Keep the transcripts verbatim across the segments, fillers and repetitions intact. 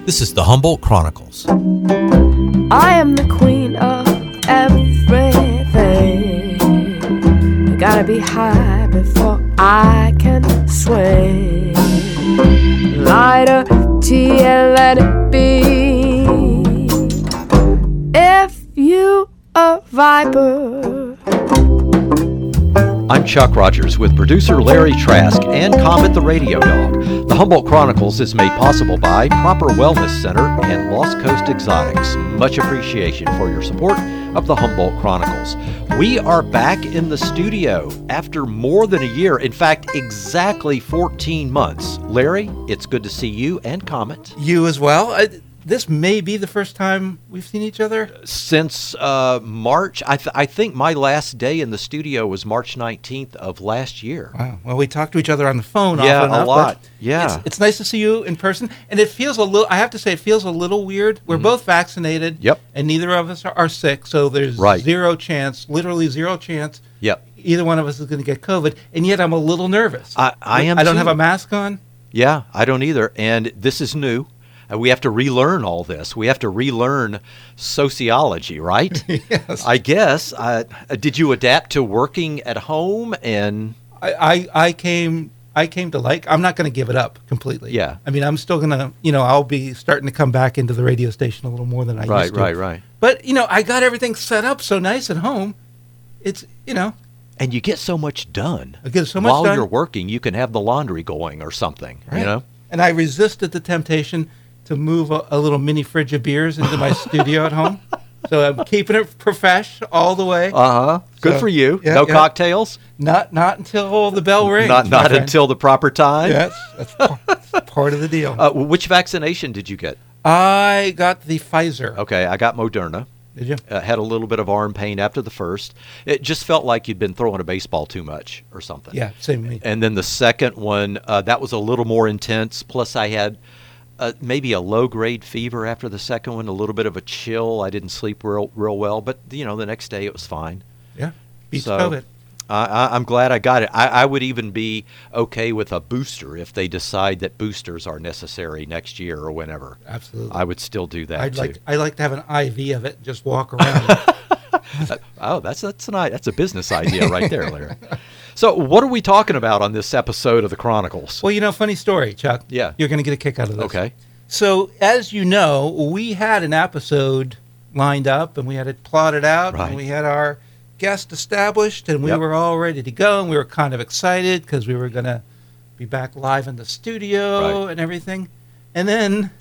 This is the Humboldt Chronicles. I am the queen of everything. I gotta be high before I can swing. Light a tea and let it be. If you a viper. I'm Chuck Rogers with producer Larry Trask and Comet the Radio Dog. The Humboldt Chronicles is made possible by Proper Wellness Center and Lost Coast Exotics. Much appreciation for your support of the Humboldt Chronicles. We are back in the studio after more than a year. In fact, exactly fourteen months. Larry, it's good to see you and Comet. You as well. I, this may be the first time we've seen each other. Since uh, March, I, th- I think my last day in the studio was March nineteenth of last year. Wow. Well, we talked to each other on the phone yeah, often enough. a lot. Yeah. It's, it's nice to see you in person. And it feels a little, I have to say, it feels a little weird. We're mm-hmm. both vaccinated. Yep. And neither of us are, are sick. So there's right. zero chance, literally zero chance. Yep. Either one of us is going to get COVID. And yet I'm a little nervous. I, I am I don't too. have a mask on. Yeah, I don't either. And this is new. We have to relearn all this. We have to relearn sociology, right? Yes. I guess. Uh, did you adapt to working at home? And I, I, I came I came to like, I'm not going to give it up completely. Yeah. I mean, I'm still going to, you know, I'll be starting to come back into the radio station a little more than I right, used to. Right, right, right. But, you know, I got everything set up so nice at home. It's, you know. And you get so much done. I get so much While done. you're working, you can have the laundry going or something, right. you know? And I resisted the temptation to move a, a little mini fridge of beers into my studio at home. So I'm keeping it profesh all the way. Uh-huh. Good so, for you. Yeah, no yeah. cocktails? Not not until the bell rings. Not not until the proper time? Yes, that's, that's part of the deal. Uh, which vaccination did you get? I got the Pfizer. Okay, I got Moderna. Did you? Uh, had a little bit of arm pain after the first. It just felt like you'd been throwing a baseball too much or something. Yeah, same with me. And then the second one, uh, that was a little more intense. Plus I had uh, maybe a low-grade fever after the second one, a little bit of a chill. I didn't sleep real real well. But, you know, the next day it was fine. Yeah, beats so, COVID. I, I, I'm glad I got it. I, I would even be okay with a booster if they decide that boosters are necessary next year or whenever. Absolutely. I would still do that, I'd too. like I'd like to have an I V of it and just walk around. oh, that's that's an that's a business idea right there, Larry. So what are we talking about on this episode of the Chronicles? Well, you know, funny story, Chuck. Yeah. You're going to get a kick out of this. Okay. So, as you know, we had an episode lined up, and we had it plotted out, Right. and we had our guest established, and we Yep. were all ready to go, and we were kind of excited because we were going to be back live in the studio Right. and everything. And then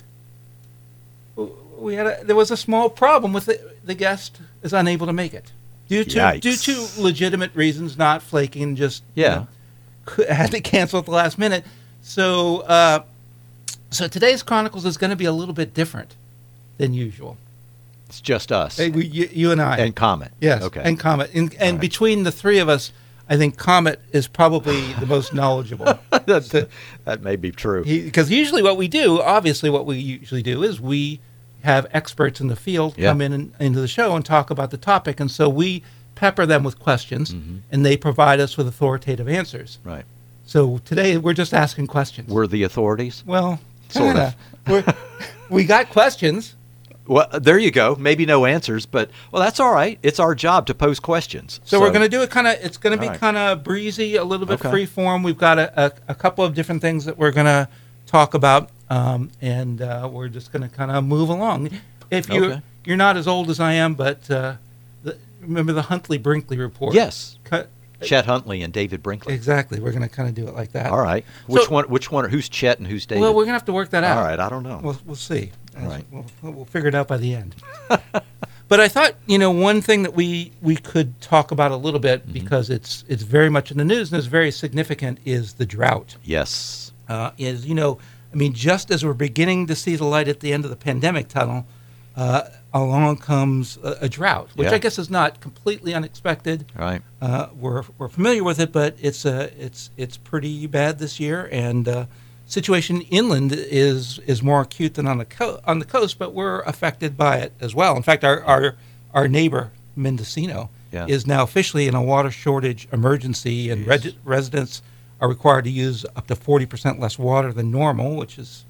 we had a, there was a small problem with the, the guest is unable to make it due to Yikes. due to legitimate reasons, not flaking, just you Yeah. know, had to cancel at the last minute. So, uh, so today's Chronicles is going to be a little bit different than usual. It's just us Hey, we, you, you and I. and Comet. Yes, Okay. and Comet. And, and right. between the three of us, I think Comet is probably the most knowledgeable. That's, that may be true. Because usually what we do, obviously what we usually do is we have experts in the field Yeah. come in and, into the show and talk about the topic. And so we pepper them with questions, Mm-hmm. and they provide us with authoritative answers. Right. So today we're just asking questions. We're the authorities? Well, Sort kinda. We're, we got questions. Well, there you go. Maybe no answers, but, well, that's all right. It's our job to pose questions. So, we're going to do it kind of, it's going to be All right. kind of breezy, a little bit Okay. free form. We've got a, a, a couple of different things that we're going to talk about, um, and uh, we're just going to kind of move along. If you Okay. you're not as old as I am, but uh, the, remember the Huntley Brinkley report? Yes. Cut, Chet Huntley and David Brinkley. exactly. We're going to kind of do it like that. All right. Which So- one? Which one? Who's Chet and who's David? Well, we're going to have to work that out. All right. I don't know. We'll, we'll see. All right. We'll, we'll figure it out by the end. But I thought, you know, one thing that we, we could talk about a little bit Mm-hmm. because it's it's very much in the news and it's very significant is the drought. Yes. Uh, is, you know, I mean, just as we're beginning to see the light at the end of the pandemic tunnel, uh, along comes a, a drought, which Yeah. I guess is not completely unexpected. Right. Uh, we're we're familiar with it, but it's uh, it's it's pretty bad this year, and uh, situation inland is is more acute than on the co- on the coast, but we're affected by it as well. In fact, our our, our neighbor Mendocino Yeah. is now officially in a water shortage emergency, and reg- residents are required to use up to forty percent less water than normal, which is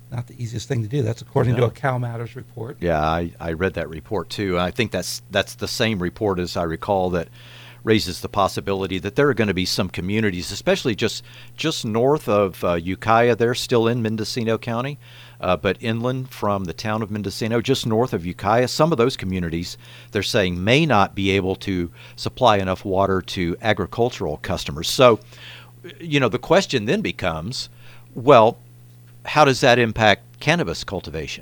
not the easiest thing to do. That's according No. to a Cal Matters report. Yeah, I, I read that report too. I think that's that's the same report as I recall that raises the possibility that there are going to be some communities, especially just just north of uh, Ukiah. They're still in Mendocino County, uh, but inland from the town of Mendocino, just north of Ukiah, some of those communities, they're saying, may not be able to supply enough water to agricultural customers. So, you know, the question then becomes, well, how does that impact cannabis cultivation?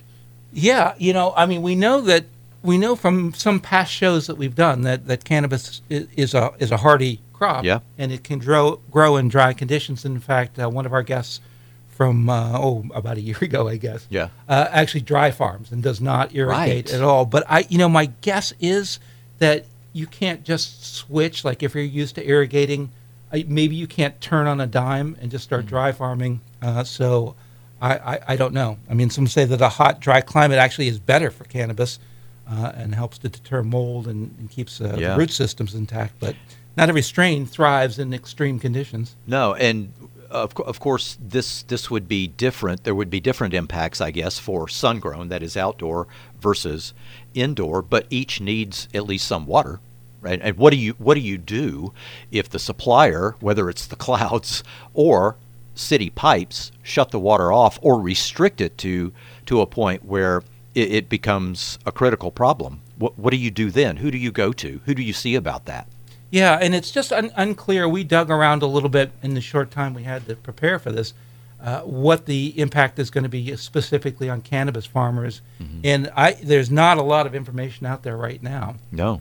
Yeah, you know, I mean, we know that we know from some past shows that we've done that, that cannabis is, is a is a hardy crop, Yeah. and it can grow grow in dry conditions. In fact, uh, one of our guests from uh, oh about a year ago, I guess, Yeah. uh, actually dry farms and does not irrigate Right. at all. But I, you know, my guess is that you can't just switch. Like if you're used to irrigating, I, maybe you can't turn on a dime and just start dry farming. Uh, so I, I, I don't know. I mean, some say that a hot, dry climate actually is better for cannabis uh, and helps to deter mold and, and keeps uh, Yeah. the root systems intact. But not every strain thrives in extreme conditions. No, and of, co- of course, this this would be different. There would be different impacts, I guess, for sun-grown, that is outdoor, versus indoor. But each needs at least some water, right? And what do you what do you do if the supplier, whether it's the clouds or city pipes, shut the water off or restrict it to to a point where it, it becomes a critical problem? What what do you do then? Who do you go to? Who do you see about that? Yeah, and it's just un- unclear. We dug around a little bit in the short time we had to prepare for this, uh, what the impact is going to be specifically on cannabis farmers. Mm-hmm. And I, there's not a lot of information out there right now. No.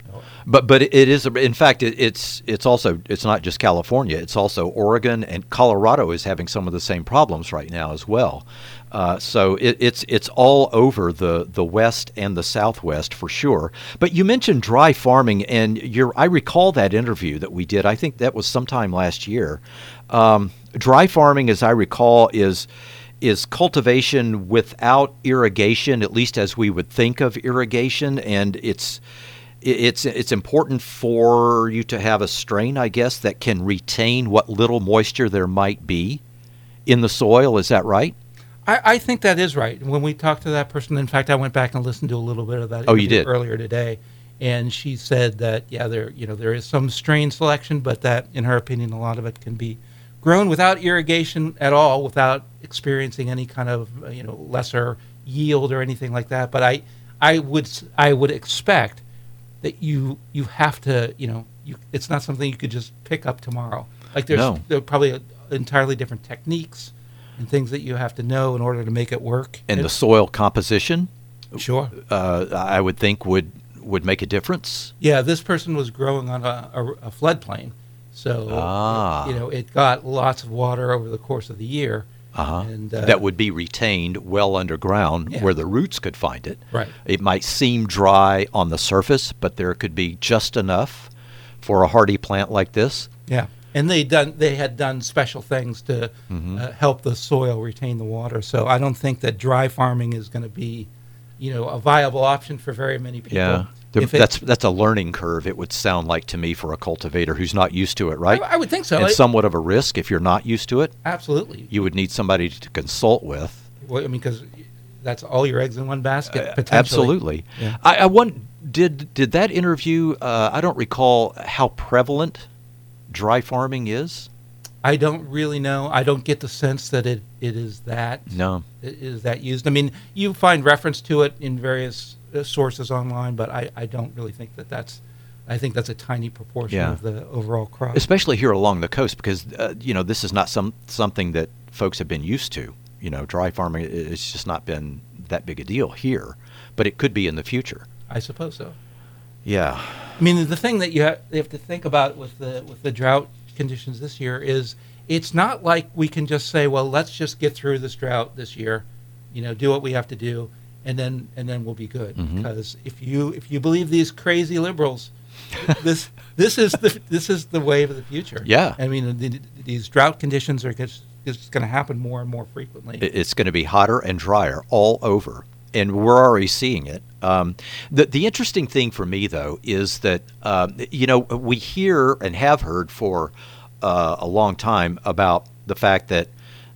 But but it is, in fact, it, it's it's also it's not just California. It's also Oregon, and Colorado is having some of the same problems right now as well. Uh, so it, it's it's all over the, the West and the Southwest for sure. But you mentioned dry farming, and you're, I recall that interview that we did. I think that was sometime last year. Um, dry farming, as I recall, is is cultivation without irrigation, at least as we would think of irrigation, and it's It's it's important for you to have a strain, I guess, that can retain what little moisture there might be in the soil. Is that right? I, I think that is right. When we talked to that person, in fact, I went back and listened to a little bit of that Oh, you interview did? earlier today, and she said that yeah, there you know there is some strain selection, but that in her opinion, a lot of it can be grown without irrigation at all, without experiencing any kind of uh, you know lesser yield or anything like that. But I I would s- I would expect that you you have to, you know, you, it's not something you could just pick up tomorrow. Like there's No. there are probably a, entirely different techniques and things that you have to know in order to make it work. And the soil composition, Sure. uh, I would think would would make a difference. Yeah, this person was growing on a, a, a floodplain, so Ah. you know it got lots of water over the course of the year. Uh-huh. And, uh, that would be retained well underground Yeah. where the roots could find it. Right. It might seem dry on the surface, but there could be just enough for a hardy plant like this. Yeah, and they done they had done special things to Mm-hmm. uh, help the soil retain the water. So I don't think that dry farming is going to be, you know, a viable option for very many people. Yeah. There- If it- that's that's a learning curve, it would sound like to me, for a cultivator who's not used to it, right? I, I would think so. and It- somewhat of a risk if you're not used to it. absolutely. You would need somebody to consult with. Well, I mean, because that's all your eggs in one basket. Uh, potentially. absolutely. Yeah. I, I want, did did that interview? Uh, I don't recall how prevalent dry farming is. I don't really know. I don't get the sense that it, it is that No. it is that used. I mean, you find reference to it in various uh, sources online, but I, I don't really think that that's. I think that's a tiny proportion Yeah. of the overall crop. Especially here along the coast, because uh, you know this is not some something that folks have been used to. You know, dry farming, i- it's just not been that big a deal here, but it could be in the future. I suppose so. Yeah. I mean, the thing that you have, you have to think about with the with the drought conditions this year is it's not like we can just say, well, let's just get through this drought this year, you know, do what we have to do, and then and then we'll be good. Mhm. Because if you if you believe these crazy liberals, this this is the this is the wave of the future. Yeah. I mean, the, these drought conditions are just, just going to happen more and more frequently. It- It's going to be hotter and drier all over, and we're already seeing it. Um, the the interesting thing for me, though, is that um, you know we hear and have heard for uh, a long time about the fact that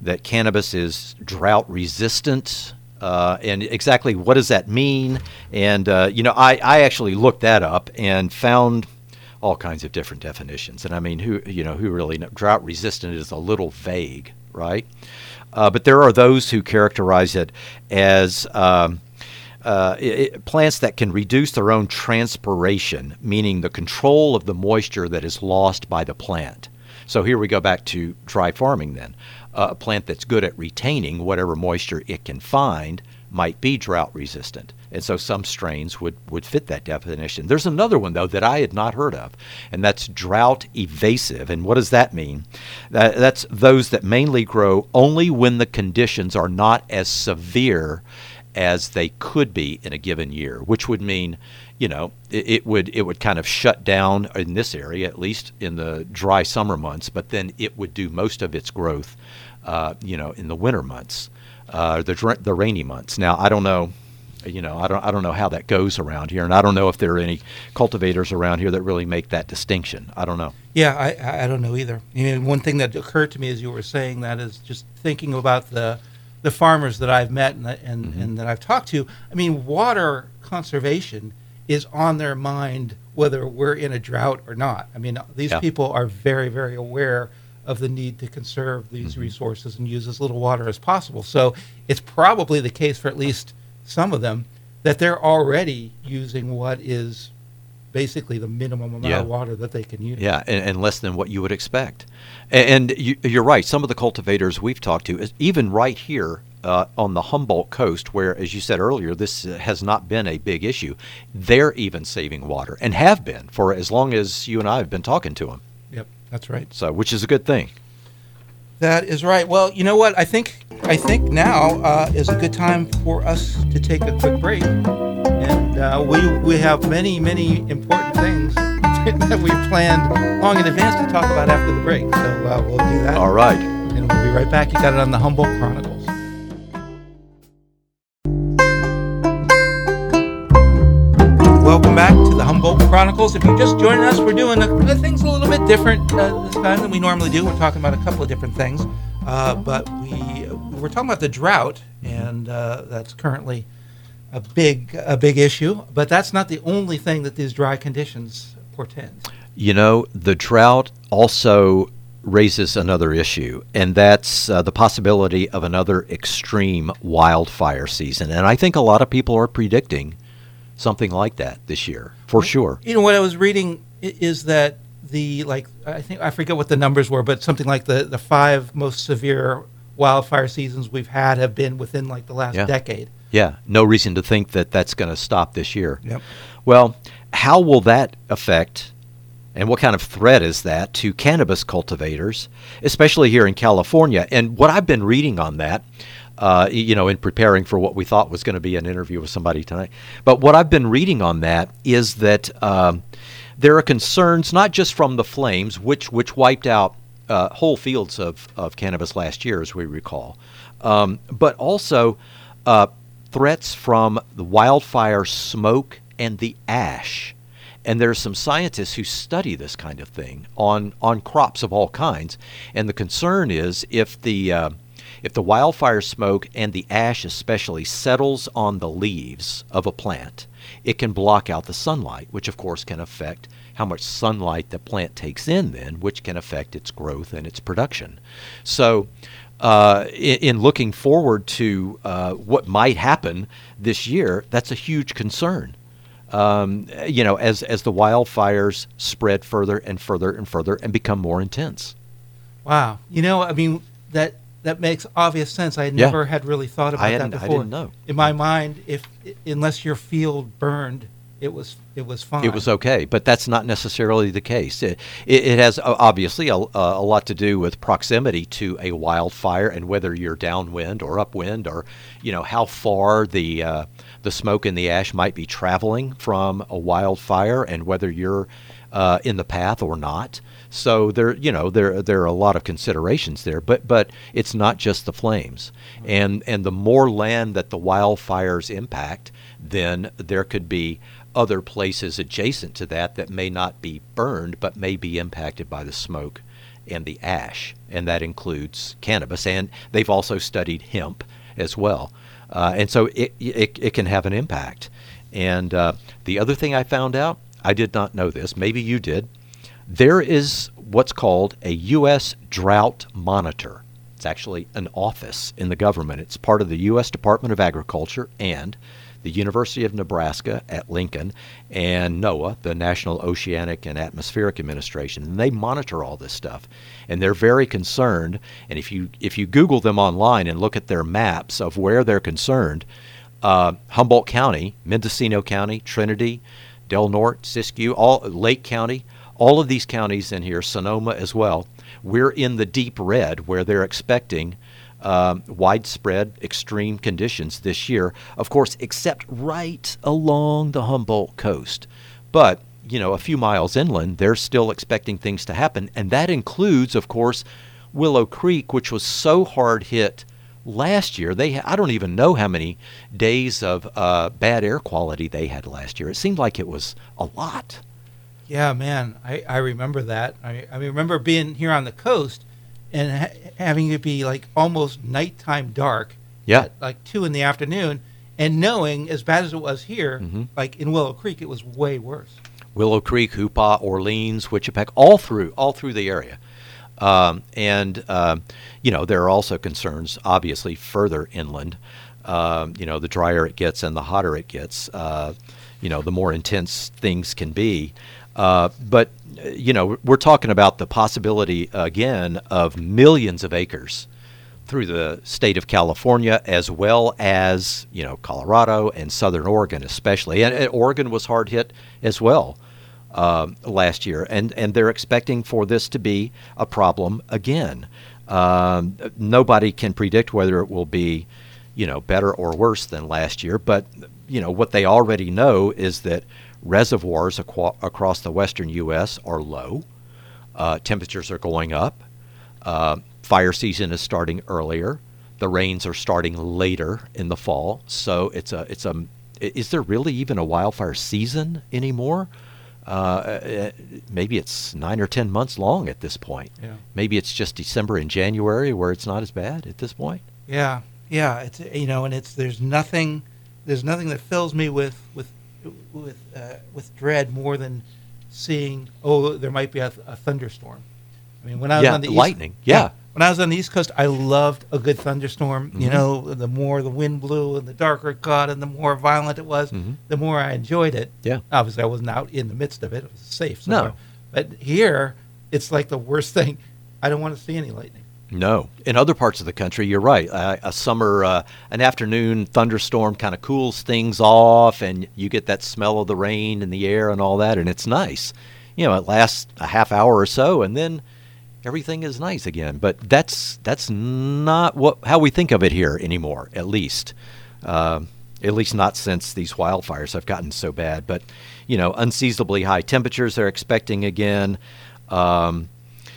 that cannabis is drought resistant. Uh, and exactly what does that mean? And, uh, you know, I, I actually looked that up and found all kinds of different definitions. And I mean, who, you know, who really know? Drought resistant is a little vague, right? Uh, but there are those who characterize it as um, uh, it, plants that can reduce their own transpiration, meaning the control of the moisture that is lost by the plant. So here we go back to dry farming then. Uh, a plant that's good at retaining whatever moisture it can find might be drought resistant. And so some strains would, would fit that definition. There's another one, though, that I had not heard of, and that's drought evasive. And what does that mean? That, that's those that mainly grow only when the conditions are not as severe as they could be in a given year, which would mean, you know, it, it would it would kind of shut down in this area, at least in the dry summer months, but then it would do most of its growth, uh, you know, in the winter months, uh, the dr- the rainy months. Now, I don't know, you know, I don't I don't know how that goes around here, and I don't know if there are any cultivators around here that really make that distinction. I don't know. Yeah, I I don't know either. You know, one thing that occurred to me as you were saying that is just thinking about the the farmers that I've met and and, mm-hmm. and that I've talked to. I mean, water conservation is on their mind whether we're in a drought or not. I mean, these yeah. people are very, very aware of the need to conserve these mm-hmm. resources and use as little water as possible. So it's probably the case for at least some of them that they're already using what is basically the minimum amount yeah. of water that they can use. Yeah, and, and less than what you would expect. And, and you, you're right. Some of the cultivators we've talked to, even right here uh, on the Humboldt coast, where, as you said earlier, this has not been a big issue, they're even saving water and have been for as long as you and I have been talking to them. Yep, that's right. So, which is a good thing. That is right. Well, you know what? I think I think now uh, is a good time for us to take a quick break. And uh, we we have many, many important things that we planned long in advance to talk about after the break. So uh, we'll do that. All right. And we'll be right back. You got it on the Humboldt Chronicles. Welcome back to the Humboldt Chronicles. If you're just joining us, we're doing a, things a little bit different uh, this time than we normally do. We're talking about a couple of different things. Uh, but we, we're talking about the drought, and uh, that's currently a big a big issue, but that's not the only thing that these dry conditions portend. You know, the drought also raises another issue, and that's uh, the possibility of another extreme wildfire season. And I think a lot of people are predicting something like that this year, for sure. You know, what I was reading is that the, like, I think, I forget what the numbers were, but something like the, the five most severe wildfire seasons we've had have been within, like, the last yeah. decade. Yeah, no reason to think that that's going to stop this year. Yep. Well, how will that affect, and what kind of threat is that to cannabis cultivators, especially here in California? And what I've been reading on that, uh, you know, in preparing for what we thought was going to be an interview with somebody tonight, but what I've been reading on that is that um, there are concerns not just from the flames, which which wiped out uh, whole fields of, of cannabis last year, as we recall, um, but also uh, threats from the wildfire smoke and the ash. And there are some scientists who study this kind of thing on, on crops of all kinds. And the concern is if the uh, if the wildfire smoke and the ash especially settles on the leaves of a plant, it can block out the sunlight, which of course can affect how much sunlight the plant takes in then, which can affect its growth and its production. So uh, in, in looking forward to uh, what might happen this year, that's a huge concern. Um, you know, as as the wildfires spread further and further and further and become more intense. Wow. You know, I mean, that that makes obvious sense. I never yeah. had really thought about I that before. I didn't know. In my mind, if unless your field burned, it was it was fine. It was okay, but that's not necessarily the case. It, it, it has uh, obviously a, a lot to do with proximity to a wildfire and whether you're downwind or upwind, or you know how far the uh, the smoke and the ash might be traveling from a wildfire, and whether you're uh, in the path or not. So there, you know, there there are a lot of considerations there, but but it's not just the flames, and and the more land that the wildfires impact, then there could be other places adjacent to that that may not be burned, but may be impacted by the smoke and the ash, and that includes cannabis. And they've also studied hemp as well. Uh, and so it, it it can have an impact. And uh, the other thing I found out, I did not know this, maybe you did, there is what's called a U S Drought Monitor. It's actually an office in the government. It's part of the U S Department of Agriculture and the University of Nebraska at Lincoln and NOAA, the National Oceanic and Atmospheric Administration. And they monitor all this stuff. And they're very concerned. And if you if you Google them online and look at their maps of where they're concerned, uh, Humboldt County, Mendocino County, Trinity, Del Norte, Siskiyou, all Lake County, all of these counties in here, Sonoma as well, we're in the deep red where they're expecting um, widespread extreme conditions this year, of course, except right along the Humboldt coast. But, you know, a few miles inland, they're still expecting things to happen. And that includes, of course, Willow Creek, which was so hard hit last year. They I don't even know how many days of uh, bad air quality they had last year. It seemed like it was a lot. Yeah, man, I, I remember that. I, I remember being here on the coast and ha- having it be like almost nighttime dark. Yeah. At like two in the afternoon, and knowing as bad as it was here, mm-hmm. like in Willow Creek, it was way worse. Willow Creek, Hoopa, Orleans, Wichipec, all through all through the area. Um, and, uh, you know, there are also concerns, obviously, further inland. Um, you know, the drier it gets and the hotter it gets, uh, you know, the more intense things can be. Uh, but, you know, we're talking about the possibility, again, of millions of acres through the state of California, as well as, you know, Colorado and southern Oregon especially. And, and Oregon was hard hit as well uh, last year. And, and they're expecting for this to be a problem again. Um, nobody can predict whether it will be, you know, better or worse than last year. But, you know, what they already know is that reservoirs aqua- across the western U S are low. Uh, temperatures are going up. Uh, fire season is starting earlier. The rains are starting later in the fall. So it's a it's a. Is there really even a wildfire season anymore? Uh, maybe it's nine or ten months long at this point. Yeah. Maybe it's just December and January where it's not as bad at this point. Yeah, yeah. It's you know, and it's there's nothing there's nothing that fills me with with. with uh, with dread more than seeing, oh, there might be a, a thunderstorm. I mean, when I was yeah, on the lightning. East, yeah. when I was on the East Coast, I loved a good thunderstorm. Mm-hmm. You know, the more the wind blew and the darker it got and the more violent it was, mm-hmm. the more I enjoyed it. Yeah. Obviously, I wasn't out in the midst of it. It was safe somewhere. No. But here, it's like the worst thing. I don't want to see any lightning. No. In other parts of the country, you're right. Uh, a summer, uh, an afternoon thunderstorm kind of cools things off, and you get that smell of the rain in the air and all that, and it's nice. You know, it lasts a half hour or so, and then everything is nice again. But that's that's not what how we think of it here anymore, at least. Uh, at least not since these wildfires have gotten so bad. But, you know, unseasonably high temperatures they're expecting again. Um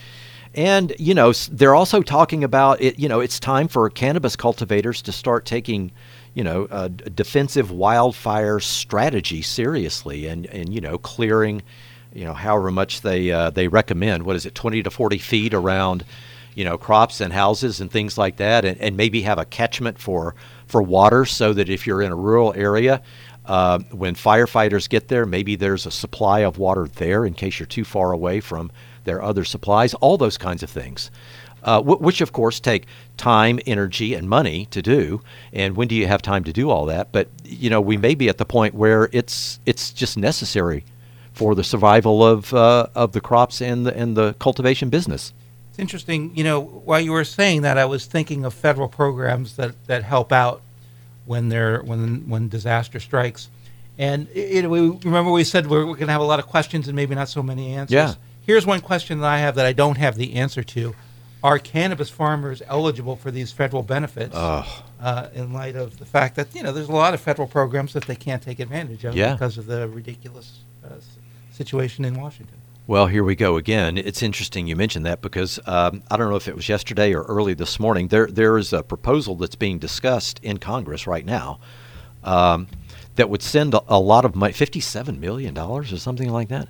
And, you know, they're also talking about it. You know, it's time for cannabis cultivators to start taking, you know, a defensive wildfire strategy seriously and, and you know, clearing, you know, however much they uh, they recommend. What is it, twenty to forty feet around, you know, crops and houses and things like that. And, and maybe have a catchment for, for water so that if you're in a rural area, uh, when firefighters get there, maybe there's a supply of water there in case you're too far away from their other supplies, all those kinds of things, uh, w- which of course take time, energy, and money to do. And when do you have time to do all that? But, you know, we may be at the point where it's it's just necessary for the survival of uh, of the crops and the, and the cultivation business. It's interesting, you know, while you were saying that, I was thinking of federal programs that, that help out when they're when when disaster strikes. And it, it, we remember we said we're, we're going to have a lot of questions and maybe not so many answers. Yeah. Here's one question that I have that I don't have the answer to. Are cannabis farmers eligible for these federal benefits Oh. uh, in light of the fact that, you know, there's a lot of federal programs that they can't take advantage of Yeah. because of the ridiculous uh, situation in Washington? Well, here we go again. It's interesting you mentioned that because um, I don't know if it was yesterday or early this morning. There, there is a proposal that's being discussed in Congress right now um, that would send a, a lot of money, fifty-seven million dollars or something like that,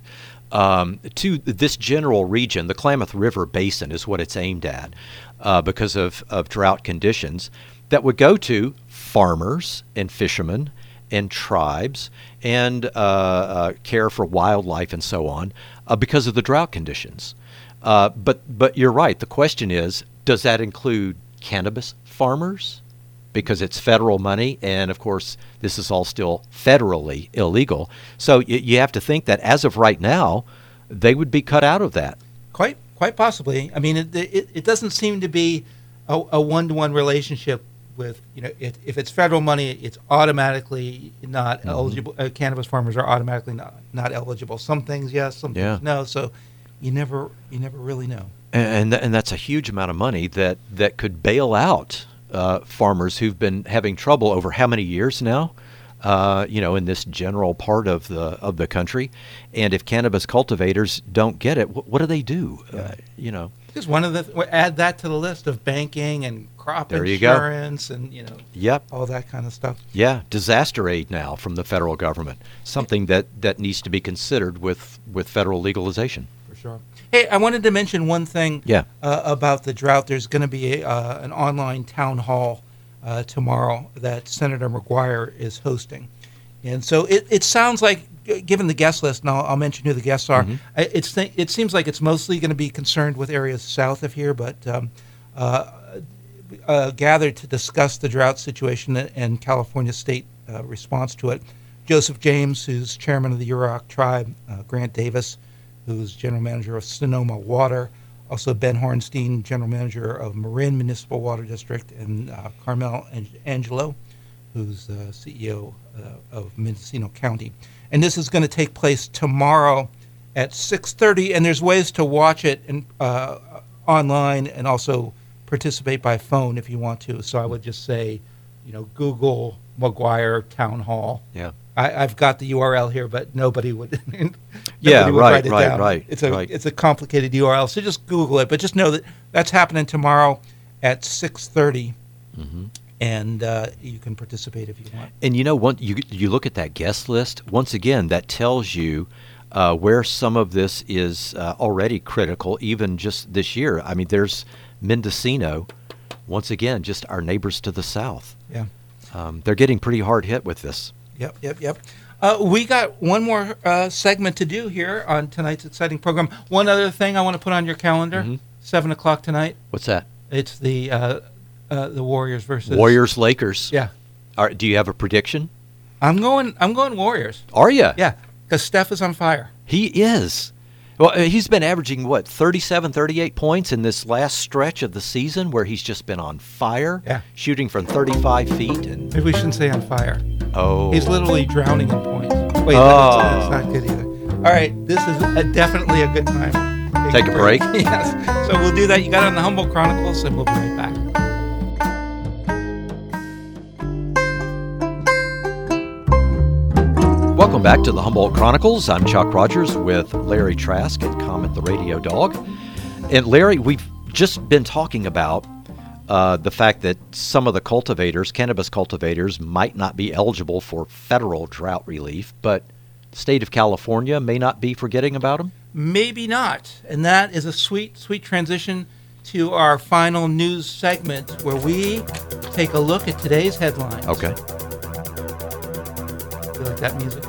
um, to this general region. The Klamath River Basin is what it's aimed at uh, because of, of drought conditions that would go to farmers and fishermen and tribes and uh, uh, care for wildlife and so on uh, because of the drought conditions. Uh, but but you're right. The question is, does that include cannabis farmers? Because it's federal money, and of course, this is all still federally illegal. So y- you have to think that as of right now, they would be cut out of that. Quite quite possibly. I mean, it it, it doesn't seem to be a, a one-to-one relationship with, you know, it, if it's federal money, it's automatically not mm-hmm. eligible. Uh, cannabis farmers are automatically not, not eligible. Some things yes, some yeah. things no. So you never you never really know. And and, and that's a huge amount of money that, that could bail out uh, farmers who've been having trouble over how many years now? Uh, you know, in this general part of the of the country, and if cannabis cultivators don't get it, what, what do they do? Yeah. Uh, you know, just one of the th- add that to the list of banking and crop there insurance and you know, yep, all that kind of stuff. Yeah, disaster aid now from the federal government, something that, that needs to be considered with, with federal legalization. For sure. Hey, I wanted to mention one thing. Yeah. Uh, about the drought. There's going to be a, uh, an online town hall Uh, tomorrow that Senator McGuire is hosting. And so it, it sounds like, given the guest list, and I'll, I'll mention who the guests are, mm-hmm. I, it's th- it seems like it's mostly going to be concerned with areas south of here, but um, uh, uh, gathered to discuss the drought situation and California state uh, response to it. Joseph James, who's chairman of the Yurok tribe, uh, Grant Davis, who's general manager of Sonoma Water, also Ben Hornstein, general manager of Marin Municipal Water District, and uh, Carmel Angelo, who's the C E O uh, of Mendocino County. And this is going to take place tomorrow at six thirty, and there's ways to watch it in, uh, online and also participate by phone if you want to. So I would just say, you know, Google McGuire Town Hall. Yeah. I, I've got the U R L here, but nobody would. nobody yeah, would right, write it right, down. right. It's a right. it's a complicated U R L, so just Google it. But just know that that's happening tomorrow at six thirty, mm-hmm. and uh, you can participate if you want. And you know, one, you you look at that guest list once again. That tells you uh, where some of this is uh, already critical, even just this year. I mean, there's Mendocino, once again, just our neighbors to the south. Yeah, um, they're getting pretty hard hit with this. Yep, yep, yep. Uh, we got one more uh, segment to do here on tonight's exciting program. One other thing I want to put on your calendar, mm-hmm. seven o'clock tonight. What's that? It's the uh, uh, the Warriors versus Warriors Lakers. Yeah. Are, do you have a prediction? I'm going. I'm going Warriors. Are you? Yeah, because Steph is on fire. He is. Well, he's been averaging, what, thirty-seven, thirty-eight points in this last stretch of the season where he's just been on fire, yeah. shooting from thirty-five feet. And maybe we shouldn't say on fire. Oh. He's literally drowning in points. Wait, oh. that's, that's not good either. All right, this is a, definitely a good time. Take, Take a break? break. Yes. So we'll do that. You got it on the Humboldt Chronicles, and we'll be right back. Welcome back to the Humboldt Chronicles. I'm Chuck Rogers with Larry Trask and Comet the Radio Dog. And Larry, we've just been talking about uh, the fact that some of the cultivators, cannabis cultivators, might not be eligible for federal drought relief, but the state of California may not be forgetting about them? Maybe not. And that is a sweet, sweet transition to our final news segment where we take a look at today's headlines. Okay. You like that music?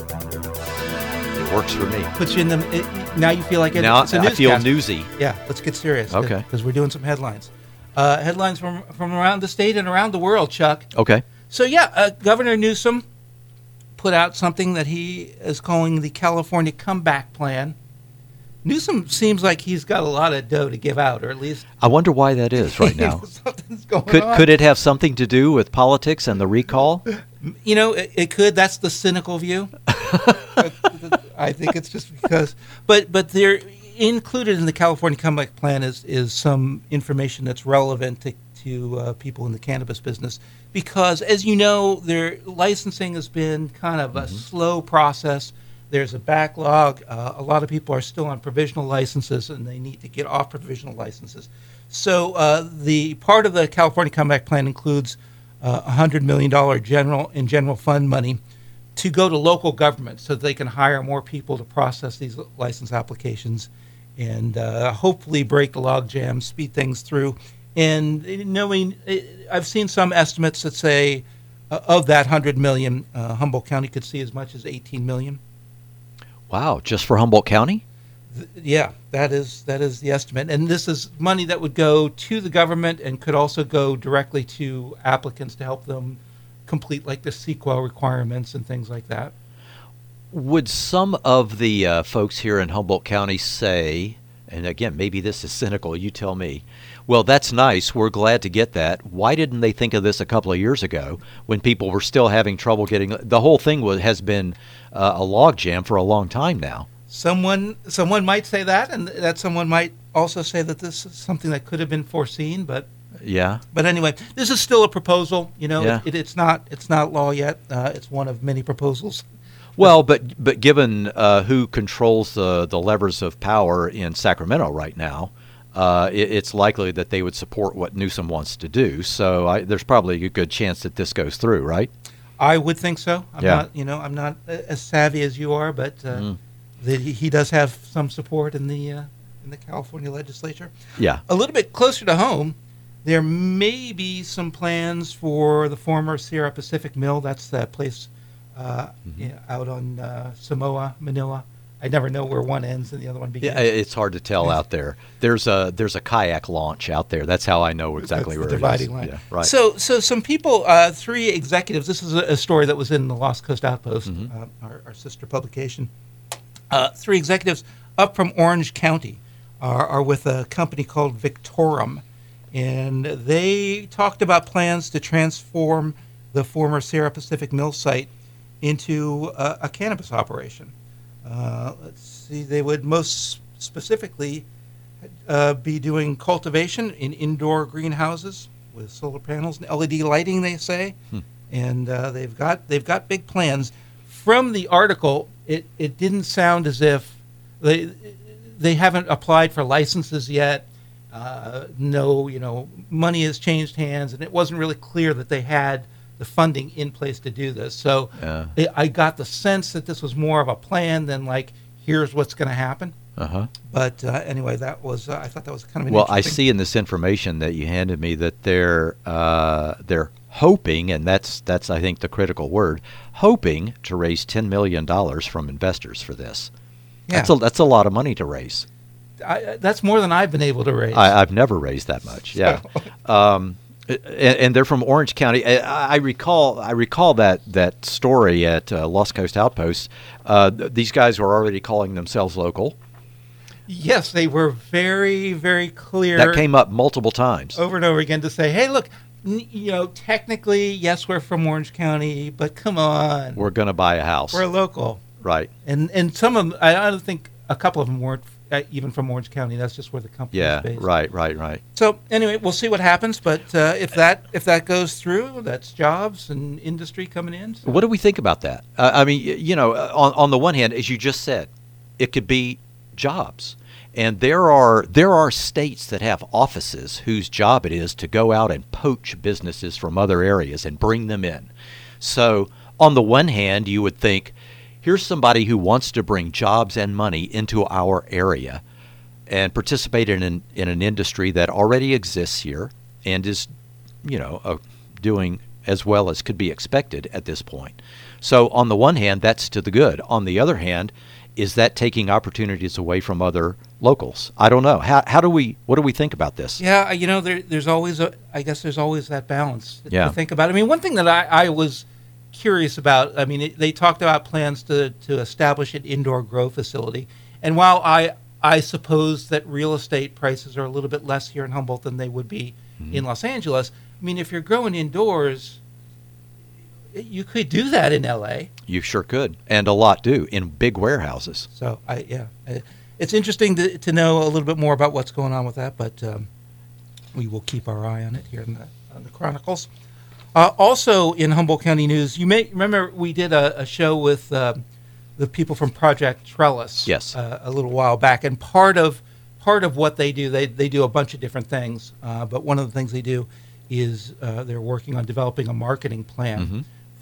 It works for me. Puts you in the. It, now you feel like it, now it's a I newscast. feel newsy. Yeah, let's get serious. Okay. Because we're doing some headlines. Uh, headlines from from around the state and around the world, Chuck. Okay. So yeah, uh, Governor Newsom put out something that he is calling the California Comeback Plan. Newsom seems like he's got a lot of dough to give out, or at least I wonder why that is right now. Something's going could on. could it have something to do with politics and the recall? You know, it, it could. That's the cynical view. I think it's just because, but but they're included in the California Comeback Plan is is some information that's relevant to to uh, people in the cannabis business because, as you know, their licensing has been kind of a mm-hmm. slow process. There's a backlog. Uh, a lot of people are still on provisional licenses, and they need to get off provisional licenses. So uh, the part of the California Comeback Plan includes uh, one hundred million dollars general in general fund money to go to local government so that they can hire more people to process these license applications and uh, hopefully break the log jam, speed things through. And knowing, I've seen some estimates that say uh, of that one hundred million dollars, uh, Humboldt County could see as much as eighteen million dollars. Wow, just for Humboldt County? Th- yeah, that is that is the estimate. And this is money that would go to the government and could also go directly to applicants to help them complete like the C E Q A requirements and things like that. Would some of the uh, folks here in Humboldt County say, and again, maybe this is cynical, you tell me, well, that's nice, we're glad to get that. Why didn't they think of this a couple of years ago when people were still having trouble getting, the whole thing was, has been uh, a logjam for a long time now. Someone someone might say that, and that someone might also say that this is something that could have been foreseen, but Yeah. But anyway, this is still a proposal. You know, Yeah. it, it's not it's not law yet. Uh, it's one of many proposals. Well, but but given uh, who controls the the levers of power in Sacramento right now, uh, it, it's likely that they would support what Newsom wants to do. So I, there's probably a good chance that this goes through, right? I would think so. I'm Yeah. not, you know, I'm not uh, as savvy as you are, but uh, Mm. the, he he does have some support in the uh, in the California legislature. Yeah. A little bit closer to home, there may be some plans for the former Sierra Pacific Mill. That's that place uh, Mm-hmm. you know, out on uh, Samoa, Manila. I never know where one ends and the other one begins. Yeah, it's hard to tell out there. There's a there's a kayak launch out there. That's how I know exactly That's where the it is. dividing line. Yeah, right. So, so some people, uh, three executives. This is a, a story that was in the Lost Coast Outpost, Mhm. uh, our, our sister publication. Uh, three executives up from Orange County are, are with a company called Victorum, and they talked about plans to transform the former Sierra Pacific Mill site into a, a cannabis operation. Uh, let's see, they would most specifically uh, be doing cultivation in indoor greenhouses with solar panels and L E D lighting, they say, Hmm. and uh, they've got they've got big plans. From the article, it, it didn't sound as if they they haven't applied for licenses yet. Uh, no, you know, money has changed hands, and it wasn't really clear that they had the funding in place to do this. So Yeah. it, I got the sense that this was more of a plan than like, here's what's going to happen. Uh-huh. But uh, anyway, that was uh, I thought that was kind of an Well, I interesting. see in this information that you handed me that they're uh, they're hoping, and that's that's I think the critical word, hoping to raise ten million dollars from investors for this. Yeah. That's a that's a lot of money to raise. I, that's more than I've been able to raise. I, I've never raised that much. Yeah, um, and, and they're from Orange County. I, I recall I recall that that story at uh, Lost Coast Outpost. Uh, th- these guys were already calling themselves local. Yes, they were very, very clear That came up multiple times. over and over again to say, hey, look, n- you know, technically, yes, we're from Orange County, but come on, We're going to buy a house. we're local. Right. And and some of them, I I don't think a couple of them weren't uh, even from Orange County. That's just where the company Yeah. is based. Right. Right. Right. So anyway, we'll see what happens. But uh, if that if that goes through, that's jobs and industry coming in. So. What do we think about that? Uh, I mean, y- you know, uh, on on the one hand, as you just said, it could be jobs, and there are there are states that have offices whose job it is to go out and poach businesses from other areas and bring them in. So on the one hand, you would think, here's somebody who wants to bring jobs and money into our area and participate in an, in an industry that already exists here and is, you know, uh, doing as well as could be expected at this point. So on the one hand, that's to the good. On the other hand, is that taking opportunities away from other locals? I don't know. How, how do we, what do we think about this? Yeah, you know, there, there's always a, I guess there's always that balance to, Yeah. to think about. I mean, one thing that I, I was curious about, I mean, it, they talked about plans to, to establish an indoor grow facility. And while I, I suppose that real estate prices are a little bit less here in Humboldt than they would be Mhm. in Los Angeles, I mean, if you're growing indoors, you could do that in L A. You sure could. And a lot do in big warehouses. So I yeah, I- it's interesting to to know a little bit more about what's going on with that, but um, we will keep our eye on it here in the on the Chronicles. Uh, also in Humboldt County news, you may remember we did a, a show with um, the people from Project Trellis. Yes. uh, a little while back, and part of part of what they do, they they do a bunch of different things, uh, but one of the things they do is uh, they're working on developing a marketing plan Mhm.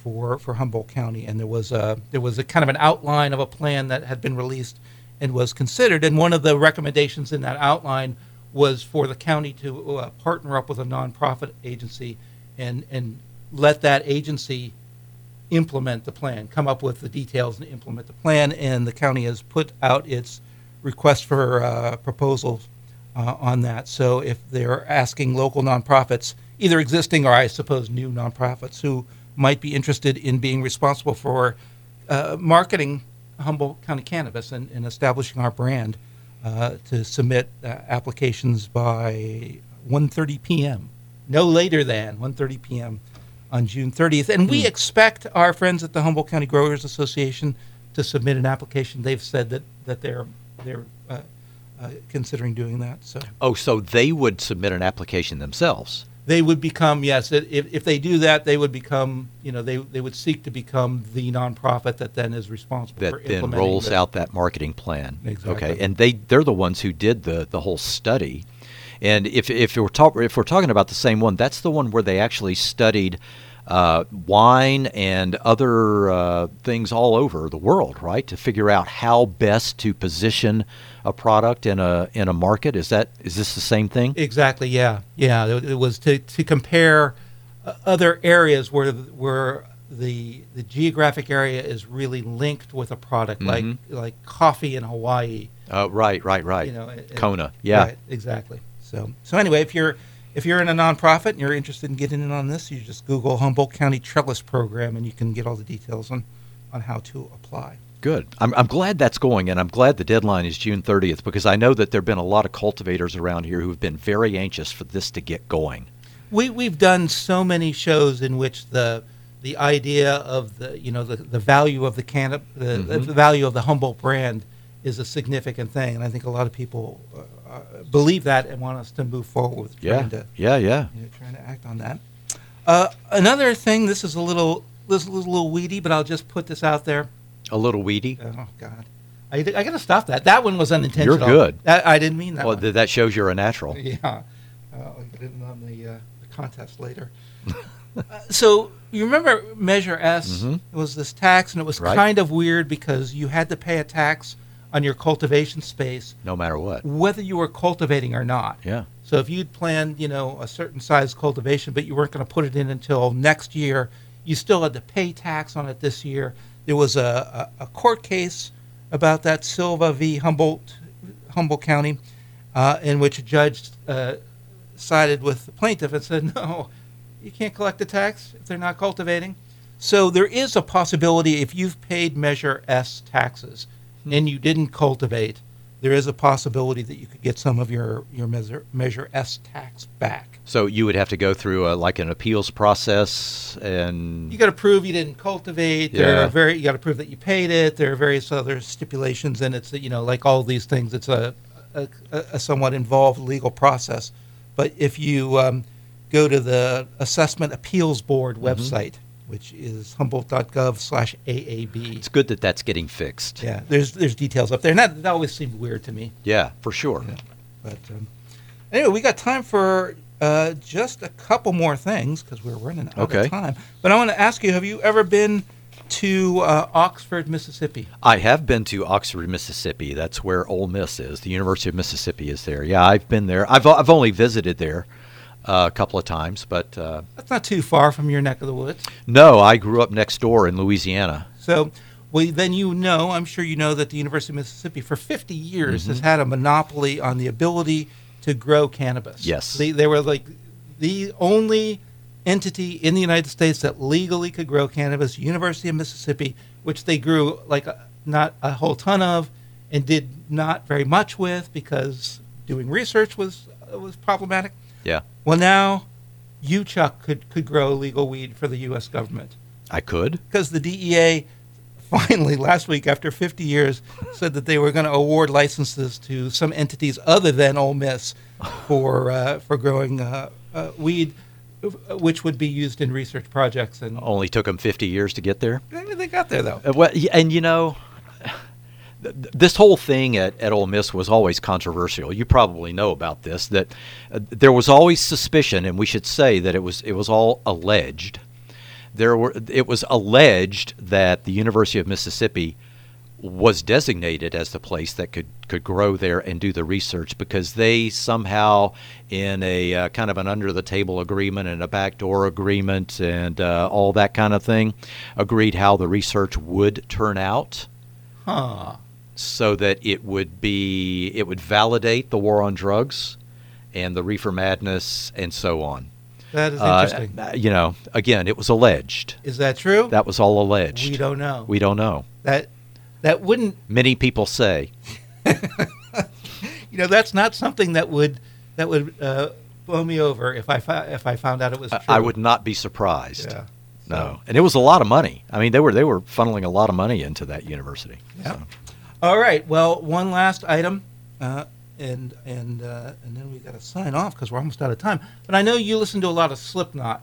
for, for Humboldt County, and there was a there was a kind of an outline of a plan that had been released and was considered. And one of the recommendations in that outline was for the county to uh, partner up with a nonprofit agency and and let that agency implement the plan, come up with the details and implement the plan. And the county has put out its request for uh, proposals uh, on that. So if they're asking local nonprofits, either existing or I suppose new nonprofits who might be interested in being responsible for uh, marketing Humboldt County cannabis and, and establishing our brand, uh, to submit uh, applications by one thirty p.m., no later than one thirty p.m. on June thirtieth. And we mm. expect our friends at the Humboldt County Growers Association to submit an application. They've said that, that they're they're uh, uh, considering doing that. So oh, so they would submit an application themselves. They would become, yes, if, if they do that, they would become, you know, they they would seek to become the nonprofit that then is responsible that for then implementing rolls the, out that marketing plan. Exactly. Okay, and they they're the ones who did the the whole study. And if if we're talk, if we're talking about the same one, that's the one where they actually studied uh, wine and other uh, things all over the world, right, to figure out how best to position a product in a in a market. Is that is this the same thing? Exactly. Yeah. Yeah. It, it was to, to compare uh, other areas where where the the geographic area is really linked with a product, mm-hmm. like like coffee in Hawaii. Uh, right. Right. Right. You know, it, Kona. Yeah. Right, exactly. So so anyway, if you're if you're in a nonprofit and you're interested in getting in on this, you just Google Humboldt County Trellis Program and you can get all the details on on how to apply. Good. I'm, I'm glad that's going, and I'm glad the deadline is June thirtieth, because I know that there have been a lot of cultivators around here who have been very anxious for this to get going. We, we've done so many shows in which the the idea of the, you know, the, the value of the cannab- the, Mm-hmm. the value of the Humboldt brand is a significant thing, and I think a lot of people uh, believe that and want us to move forward with trying Yeah, to yeah, yeah. you know, trying to act on that. Uh, another thing, this is a little this is a little weedy, but I'll just put this out there. A little weedy. Oh God, I, I got to stop that. That one was unintentional. You're good. That, I didn't mean that. Well, one. th- that shows you're a natural. Yeah, uh, I'll get it on the, uh, the contest later. uh, so you remember Measure S? Mhm. It was this tax, and it was Right. kind of weird because you had to pay a tax on your cultivation space, No matter what. whether you were cultivating or not. Yeah. So if you'd planned, you know, a certain size cultivation, but you weren't going to put it in until next year, you still had to pay tax on it this year. There was a, a, a court case about that, Silva v. Humboldt, Humboldt County, uh, in which a judge uh, sided with the plaintiff and said, no, you can't collect the tax if they're not cultivating. So there is a possibility if you've paid Measure S taxes hmm. and you didn't cultivate, there is a possibility that you could get some of your, your Measure, Measure S tax back. So you would have to go through a, like an appeals process, and You got to prove you didn't cultivate. There Yeah. are very you got to prove that you paid it. There are various other stipulations, and it's, you know, like all these things, it's a a, a somewhat involved legal process. But if you um, go to the Assessment Appeals Board website, which is humboldt.gov slash AAB, it's good that that's getting fixed. yeah, there's there's details up there, and that, that always seemed weird to me. Yeah, for sure. Yeah. But um, anyway, we got time for uh, just a couple more things because we're running out Okay. of time. But I want to ask you: have you ever been to uh, Oxford, Mississippi? I have been to Oxford, Mississippi. That's where Ole Miss is. The University of Mississippi is there. Yeah, I've been there. I've I've only visited there uh, a couple of times, but uh, That's not too far from your neck of the woods. no, I grew up next door in Louisiana. So, well, then you know, I'm sure you know that the University of Mississippi for fifty years Mm-hmm. has had a monopoly on the ability to grow cannabis. Yes. They, they were like the only entity in the United States that legally could grow cannabis, University of Mississippi, which they grew like a, not a whole ton of and did not very much with because doing research was uh, was problematic. Yeah, Well, now you, Chuck, could, could grow legal weed for the U S government I could. because the D E A finally last week, after fifty years, said that they were going to award licenses to some entities other than Ole Miss for uh, for growing uh, uh, weed, which would be used in research projects. And Only took them fifty years to get there. they got there though. Uh, well, y- and you know, th- th- this whole thing at, at Ole Miss was always controversial. You probably know about this, that uh, there was always suspicion, and we should say that it was it was all alleged, there were. It was alleged that the University of Mississippi was designated as the place that could, could grow there and do the research because they somehow, in a uh, kind of an under-the-table agreement and a backdoor agreement and uh, all that kind of thing, agreed how the research would turn out. Huh. So that it would be, it would validate the war on drugs and the reefer madness and so on. That is interesting. Uh, you know, again, it was alleged. Is that true? That was all alleged. We don't know. We don't know. That that wouldn't. Many people say. You know, that's not something that would that would uh, blow me over if I fi- if I found out it was true. I would not be surprised. Yeah. No, So- and it was a lot of money. I mean, they were they were funneling a lot of money into that university. Yeah. So. All right. Well, one last item, uh, and and uh, and then we got to sign off because we're almost out of time. But I know you listen to a lot of Slipknot.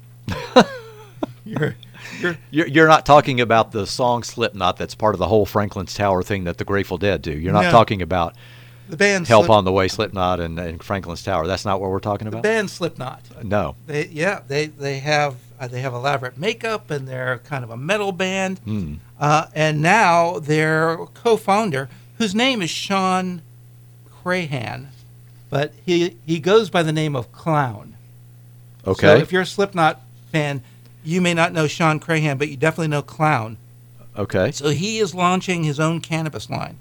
you're, you're, You're, you're not talking about the song Slipknot that's part of the whole Franklin's Tower thing that the Grateful Dead do. You're not No. talking about the band Help Slip- on the Way, Slipknot, and, and Franklin's Tower. That's not what we're talking the about? band Slipknot. No. They yeah they they have uh, they have elaborate makeup and they're kind of a metal band. Mm. Uh, and now their co-founder, whose name is Sean Crahan, but he he goes by the name of Clown. Okay. So if you're a Slipknot fan, you may not know Sean Crahan, but you definitely know Clown. Okay. So he is launching his own cannabis line.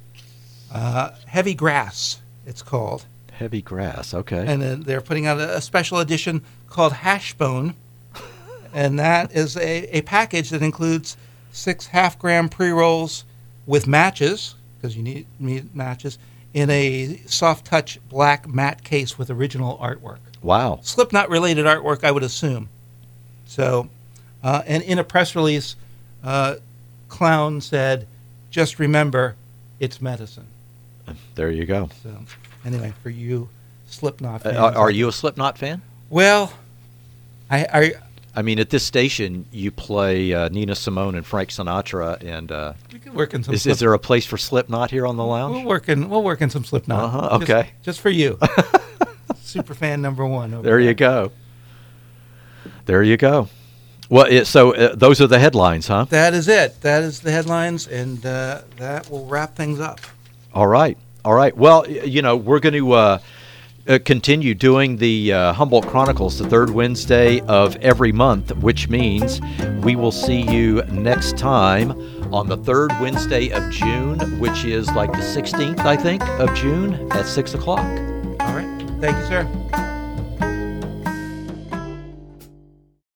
Uh, Heavy Grass, it's called. Heavy Grass. Okay. And then they're putting out a, a special edition called Hashbone. And that is a, a package that includes six half-gram pre-rolls with matches, because you need, need matches, in a soft-touch black matte case with original artwork. Wow. Slipknot-related artwork, I would assume. So, uh, and in a press release, uh, Clown said, just remember, it's medicine. There you go. So, anyway, for you Slipknot Uh, fans. are, are you a Slipknot fan? Well, I, I I mean, at this station, you play uh, Nina Simone and Frank Sinatra, and uh, we could work in some is, Slip- is there a place for Slipknot here on the We'll lounge? work in, we'll work in some Slipknot. Uh-huh, Just- okay. Just, for you. Super fan number one. Over There you go. There you go. Well, it, so uh, those are the headlines, huh? That is it. That is the headlines, and uh, that will wrap things up. All right. All right. Well, y- you know, we're going to uh, uh, continue doing the uh, Humboldt Chronicles the third Wednesday of every month, which means we will see you next time on the third Wednesday of June, which is like the sixteenth, I think, of June at six o'clock. All right. Thank you, sir.